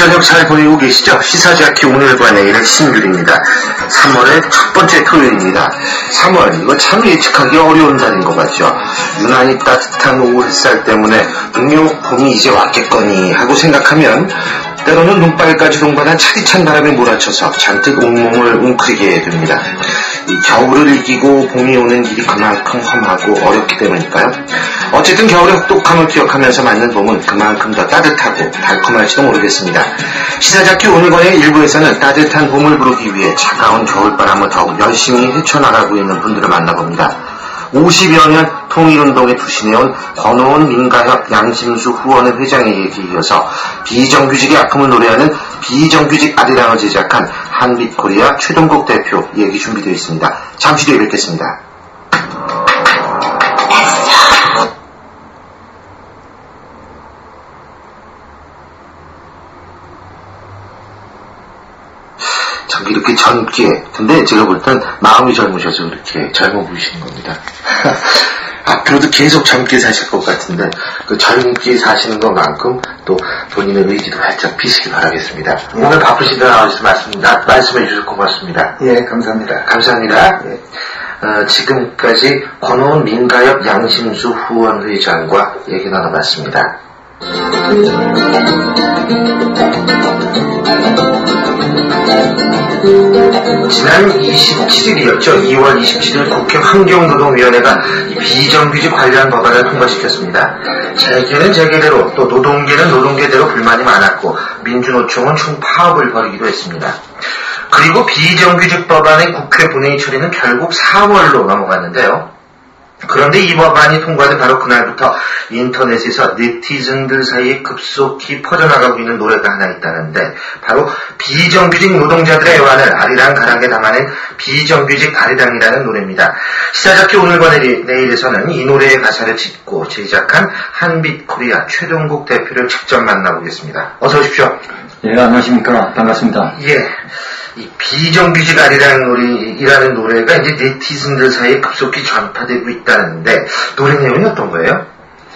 저녁 잘 보내고 계시죠? 시사자키 오늘과 내일의 신율입니다. 3월의 첫 번째 토요일입니다. 3월, 이거 참 예측하기 어려운 달인 것 같죠? 유난히 따뜻한 오후 햇살 때문에 분명 봄이 이제 왔겠거니 하고 생각하면 때로는 눈발까지 동반한 차디찬 바람에 몰아쳐서 잔뜩 온몸을 웅크리게 됩니다. 이 겨울을 이기고 봄이 오는 길이 그만큼 험하고 어렵기 때문일까요? 어쨌든 겨울의 혹독함을 기억하면서 맞는 봄은 그만큼 더 따뜻하고 달콤할지도 모르겠습니다. 시사잡기 오늘과의 일부에서는 따뜻한 봄을 부르기 위해 차가운 겨울바람을 더욱 열심히 헤쳐나가고 있는 분들을 만나봅니다. 50여 년 통일운동에 투신해온 권오은 민가협 양심수 후원회 회장의 얘기에 이어서 비정규직의 아픔을 노래하는 비정규직 아리랑을 제작한 한빛코리아 최동국 대표 얘기 준비되어 있습니다. 잠시 뒤에 뵙겠습니다. 이렇게 젊게, 근데 제가 볼 땐 마음이 젊으셔서 그렇게 젊어 보이시는 겁니다. 앞으로도 계속 젊게 사실 것 같은데 그 젊게 사시는 것만큼 또 본인의 의지도 활짝 피시기 바라겠습니다. 오늘 바쁘시다 나와주셔서 말씀해 주셔서 고맙습니다. 예, 감사합니다. 감사합니다. 예. 지금까지 권오은 민가협 양심수 후원회장과 얘기 나눠봤습니다. 지난 27일이었죠. 2월 27일 국회 환경노동위원회가 이 비정규직 관련 법안을 통과시켰습니다. 재계는 재계대로 또 노동계는 노동계대로 불만이 많았고 민주노총은 총파업을 벌이기도 했습니다. 그리고 비정규직 법안의 국회 본회의 처리는 결국 4월로 넘어갔는데요. 그런데 이 법안이 통과된 바로 그날부터 인터넷에서 네티즌들 사이에 급속히 퍼져나가고 있는 노래가 하나 있다는데 바로 비정규직 노동자들의 애환을 아리랑가랑에 담아낸 비정규직 아리랑이라는 노래입니다. 시사잡기 오늘과 내일에서는 이 노래의 가사를 짓고 제작한 한빛코리아 최동국 대표를 직접 만나보겠습니다. 어서 오십시오. 예, 안녕하십니까. 반갑습니다. 예. 이 비정규직 아리랑이라는 노래가 이제 네티즌들 사이에 급속히 전파되고 있다는데 노래 내용이 어떤 거예요?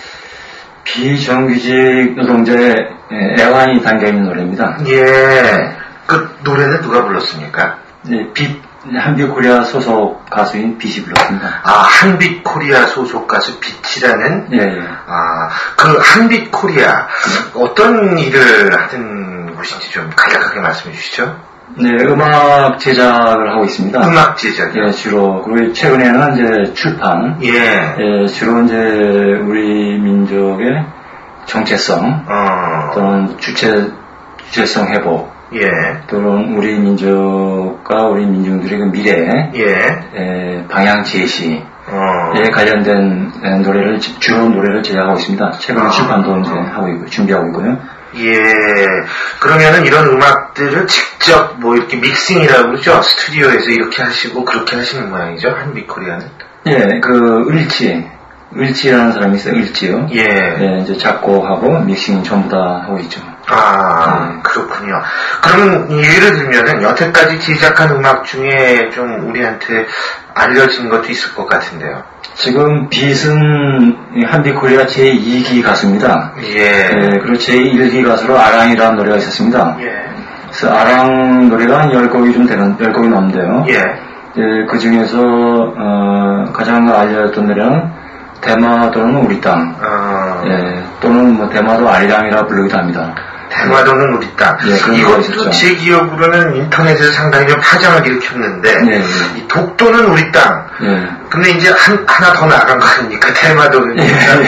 비정규직 노동자의 애환이 담겨있는 노래입니다. 예. 그 노래는 누가 불렀습니까? 네, 한빛코리아 소속 가수인 빛이 불렀습니다. 아, 한빛코리아 소속 가수 빛이라는? 예, 예. 아, 그 한빛코리아 어떤 일을 하는 곳인지 좀 간략하게 말씀해 주시죠. 네, 음악 제작을 하고 있습니다. 음악 제작이요? 예, 주로. 그리고 최근에는 이제 출판. 예. 예, 주로 이제 우리 민족의 정체성. 또는 주체성 회복. 예. 또는 우리 민족과 우리 민중들의 그 미래. 예. 방향 제시. 에 관련된 노래를, 주로 노래를 제작하고 있습니다. 최근에 출판도 이제 하고 있고, 준비하고 있고요. 예. 그러면은 이런 음악들을 직접 뭐 이렇게 믹싱이라고 그러죠? 스튜디오에서 이렇게 하시고 그렇게 하시는 모양이죠? 한빛코리아는? 예, 그 을지라는 사람이 있어요. 을지요. 예. 예, 이제 작곡하고 믹싱 전부 다 하고 있죠. 아, 그렇군요. 그러면 예를 들면은 여태까지 제작한 음악 중에 좀 우리한테 알려진 것도 있을 것 같은데요. 지금 빛은 한빛코리아 제2기 가수입니다. 예. 예, 그리고 제1기 가수로 아랑이라는 노래가 있었습니다. 예. 그래서 아랑 노래가 한 10곡이 좀 되는, 10곡이 넘는데요. 예. 예, 그 중에서, 가장 알려졌던 노래는 대마도는 우리 땅. 예, 또는 뭐 대마도 아리랑이라 부르기도 합니다. 대마도는 우리 땅. 예, 이것도 제 기억으로는 인터넷에서 상당히 좀 파장을 일으켰는데, 예, 예. 이 독도는 우리 땅. 예. 근데 이제 하나 더 나간 거 아닙니까? 대마도는 우리 땅.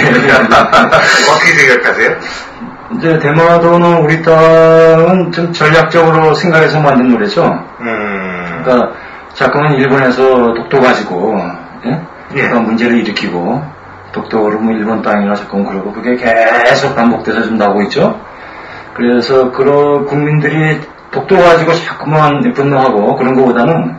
어떻게 생각하세요? 이제 대마도는 우리 땅은 좀 전략적으로 생각해서 만든 노래죠. 그러니까 작가는 일본에서 독도 가지고, 예? 그러니까 문제를 일으키고, 독도를 뭐 일본 땅이라 자꾸 그러고 그게 계속 반복돼서 좀 나오고 있죠. 그래서 그런 국민들이 독도 가지고 자꾸만 분노하고 그런 것보다는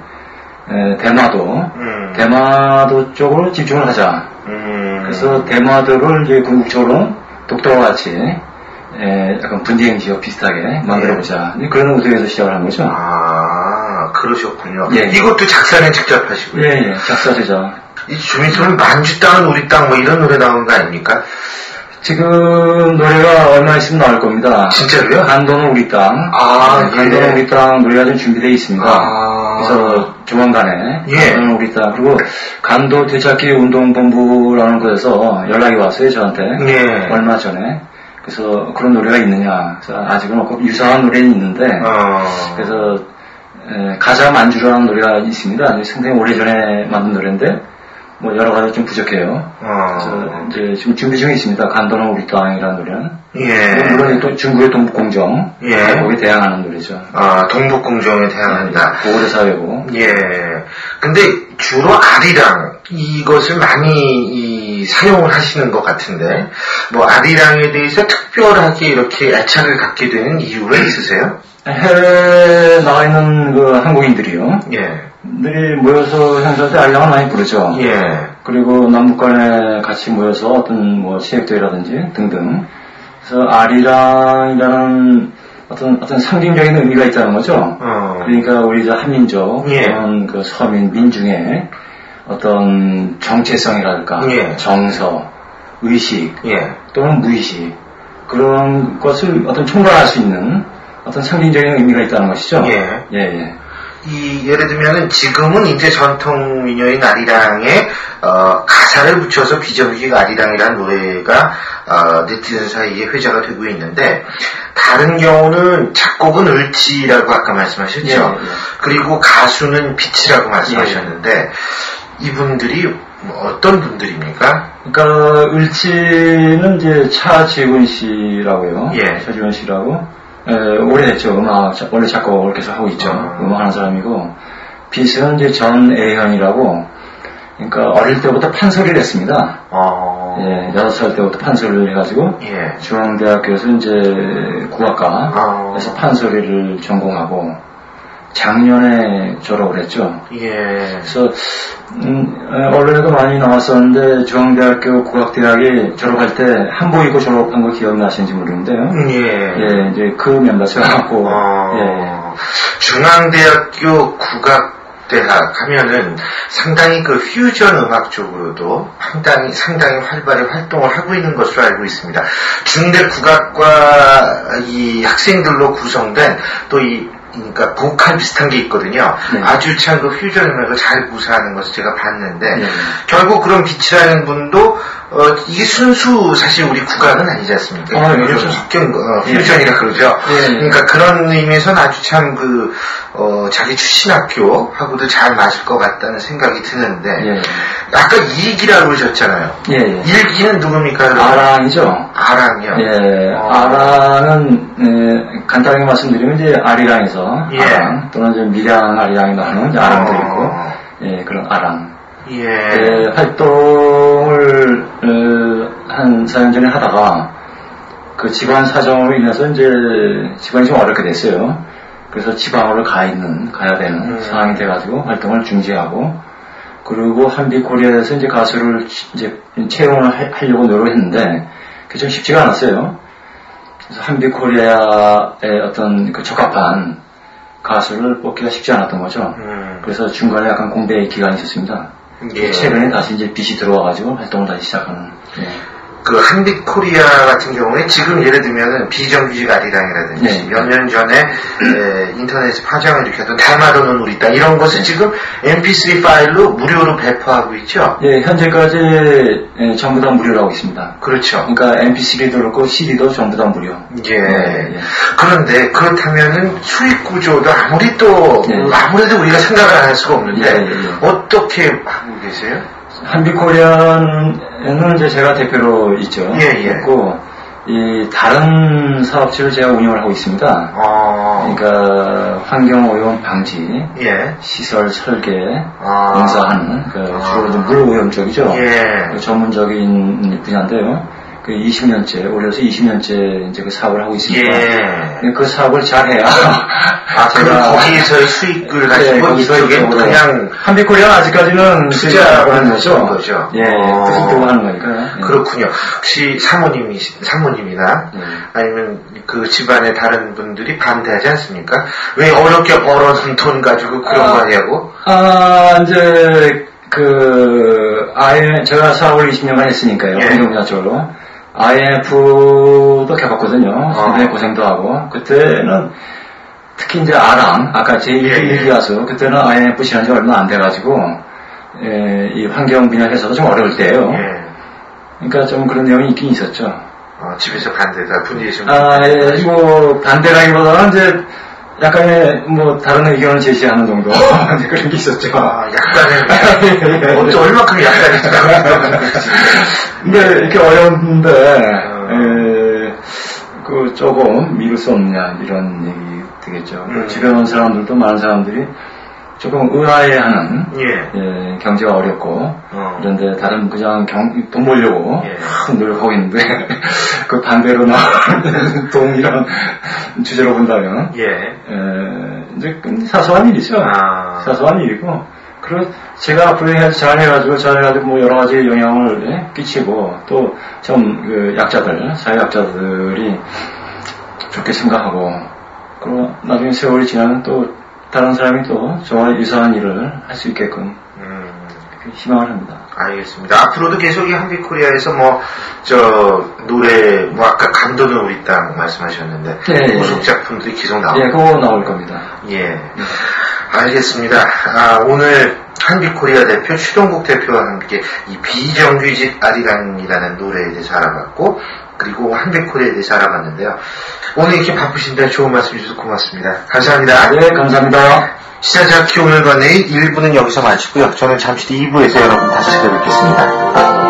대마도 쪽으로 집중을 하자. 그래서 대마도를 이제 궁극적으로 독도와 같이 약간 분쟁 지역 비슷하게 만들어보자. 그런 의도에서 시작을 한 거죠. 아, 그러셨군요. 예. 이것도 작사는 직접 하시고요. 예, 작사 제작. 이 주민촌은 만주 땅은 우리 땅 뭐 이런 노래 나오는 거 아닙니까? 지금 노래가 얼마 있으면 나올 겁니다. 진짜로요? 간도는 우리 땅. 간도는 우리 땅 노래가 좀 준비되어 있습니다. 그래서 조만간에 간도는 우리 땅. 그리고 간도 되찾기 운동본부라는 곳에서 연락이 왔어요, 저한테. 얼마 전에. 그래서 그런 노래가 있느냐. 그래서 아직은 없고 유사한 노래는 있는데. 그래서 가자 만주라는 노래가 있습니다. 상당히 오래전에 만든 노래인데 뭐 여러 가지 좀 부족해요. 그래서 이제 지금 준비 중에 있습니다. 간도는 우리 땅이라는 노래는. 물론 또 중국의 동북공정. 거기에 대항하는 노래죠. 동북공정에 대항한다. 고구려 사회고. 근데 주로 아리랑 이것을 많이 사용을 하시는 것 같은데 뭐 아리랑에 대해서 특별하게 이렇게 애착을 갖게 되는 이유가 있으세요? 해외에 나가 있는 그 한국인들이요. 들이 모여서 행사할 때 아리랑을 많이 부르죠. 그리고 남북 간에 같이 모여서 어떤 뭐 체육대회라든지 등등. 그래서 아리랑이라는 어떤 상징적인 의미가 있다는 거죠. 그러니까 우리 한민족, 그런 그 서민, 민중의 어떤 정체성이랄까, 정서, 의식, 또는 무의식, 그런 것을 어떤 총괄할 수 있는 어떤 상징적인 의미가 있다는 것이죠. 예를 들면은 지금은 이제 전통 민요인 아리랑에 가사를 붙여서 비정규직 아리랑이라는 노래가 네티즌 사이에 회자가 되고 있는데 다른 경우는 작곡은 을지라고 아까 말씀하셨죠. 그리고 가수는 빛이라고 말씀하셨는데 이분들이 어떤 분들입니까? 그러니까 을지는 이제 차지훈 씨라고요. 차지훈 씨라고. 오래됐죠. 원래 작곡을 계속 하고 있죠. 음악하는 사람이고. 빛은 이제 전애현이라고. 그러니까 어릴 때부터 판소리를 했습니다. 6살 때부터 판소리를 해가지고. 중앙대학교에서 이제 국악과에서 판소리를 전공하고. 작년에 졸업을 했죠. 그래서 언론에도 많이 나왔었는데 중앙대학교 국악대학에 졸업할 때 한복 입고 졸업한 거 기억나시는지 모르는데요. 이제 그 멤버셔갖고. 중앙대학교 국악대학 하면은 상당히 그 퓨전 음악 쪽으로도 상당히 활발히 활동을 하고 있는 것으로 알고 있습니다. 중대 국악과 이 학생들로 구성된 또 그러니까 보컬 비슷한 게 있거든요. 아주 참 그 퓨전 음악을 잘 구사하는 것을 제가 봤는데 결국 그런 빛이라는 분도 이게 순수 사실 우리 국악은 아니지 않습니까? 그렇죠. 퓨전이라 그러죠. 그러니까 그런 의미에서는 아주 참 자기 출신 학교하고도 잘 맞을 것 같다는 생각이 드는데 아까 일기라고 그러셨잖아요. 일기는 누굽니까? 아랑이죠. 아랑이요? 아랑은 간단하게 말씀드리면 이제 아리랑에서 아랑 또는 이제 밀양 아리랑이라고 하는 아랑도 있고 그런 아랑 활동을 한 4년 전에 하다가 그 집안 사정으로 인해서 이제 집안이 좀 어렵게 됐어요. 그래서 지방으로 가야 되는 상황이 돼가지고 활동을 중지하고 그리고 한빛코리아에서 이제 가수를 이제 채용을 하려고 노력했는데 그게 좀 쉽지가 않았어요. 그래서 한빛코리아의 어떤 그 적합한 가수를 뽑기가 쉽지 않았던 거죠. 그래서 중간에 약간 공백 기간이 있었습니다. 최근에 다시 이제 빛이 들어와가지고 활동을 다시 시작하는. 그 한빛 코리아 같은 경우에 지금 예를 들면은 비정규직 아리랑이라든지 몇 년 전에 인터넷에 파장을 일으켰던 닮아도는 우리 땅 이런 것은 지금 mp3 파일로 무료로 배포하고 있죠? 현재까지 전부 다 무료로 하고 있습니다. 그렇죠. 그러니까 mp3도 그렇고 CD도 전부 다 무료. 그런데 그렇다면은 수익 구조도 아무래도 우리가 생각을 안 할 수가 없는데 어떻게 하고 계세요? 한빛코리아는 이제 제가 대표로 있죠. 있고, 다른 사업체를 제가 운영을 하고 있습니다. 그러니까, 환경오염 방지, 시설 설계, 공사하는, 주로 물오염 쪽이죠. 전문적인 분야인데요. 그 20년째, 올해서 20년째 이제 그 사업을 하고 있습니다. 그 사업을 잘해야. 제가 거기에서의 수익을 가지고 이쪽에 그냥 한빛코리아 아직까지는 투자를 하는 거죠. 뜻을 두고 하는 거니까요. 그렇군요. 혹시 사모님이나 아니면 그 집안의 다른 분들이 반대하지 않습니까? 왜 어렵게 벌어둔 돈 가지고 그런 거 하냐고? 이제 제가 사업을 20년간 했으니까요. 환경분야 쪽으로. IMF도 겪었거든요. 상당히 고생도 하고. 그때는 특히 이제 아까 제 1기 가수, 그때는 IMF 지난 지 얼마 안 돼가지고, 이 환경 분야에서도 좀 어려울 때예요. 그러니까 좀 그런 내용이 있긴 있었죠. 집에서 반대다, 분위기에서. 뭐, 반대라기보다는 이제, 약간의, 뭐, 다른 의견을 제시하는 정도. 그런 게 있었죠. 약간의, 얼마큼 약간의. 근데, 이렇게 어려운데, 조금 미룰 수 없느냐, 이런 얘기 되겠죠. 주변 사람들도 많은 사람들이 조금 의아해하는, 경제가 어렵고, 그런데 다른 그냥 돈 벌려고 노력하고 있는데, 그 반대로 나오는 돈 이런 주제로 본다면, 이제 사소한 일이죠. 사소한 일이고, 그리고 제가 앞으로 잘해가지고 뭐 여러 가지 영향을 끼치고, 또 좀 약자들, 사회약자들이 좋게 생각하고, 그리고 나중에 세월이 지나면 또 다른 사람이 또 저와 유사한 일을 할 수 있게끔 희망을 합니다. 알겠습니다. 앞으로도 계속 이 한빛코리아에서 노래, 아까 감도는 우리 땅 말씀하셨는데, 후속 작품들이 계속 나옵니다. 그거 나올 겁니다. 알겠습니다. 오늘 한빛코리아 대표, 추동국 대표와 함께 이 비정규직 아리랑이라는 노래에 대해서 알아봤고, 그리고 한빛코리아에 대해서 알아봤는데요. 오늘 이렇게 바쁘신데 좋은 말씀 주셔서 고맙습니다. 감사합니다. 감사합니다. 시사자키 오늘과 내일 1부는 여기서 마치고요. 저는 잠시 뒤 2부에서 여러분 다시 찾아뵙겠습니다.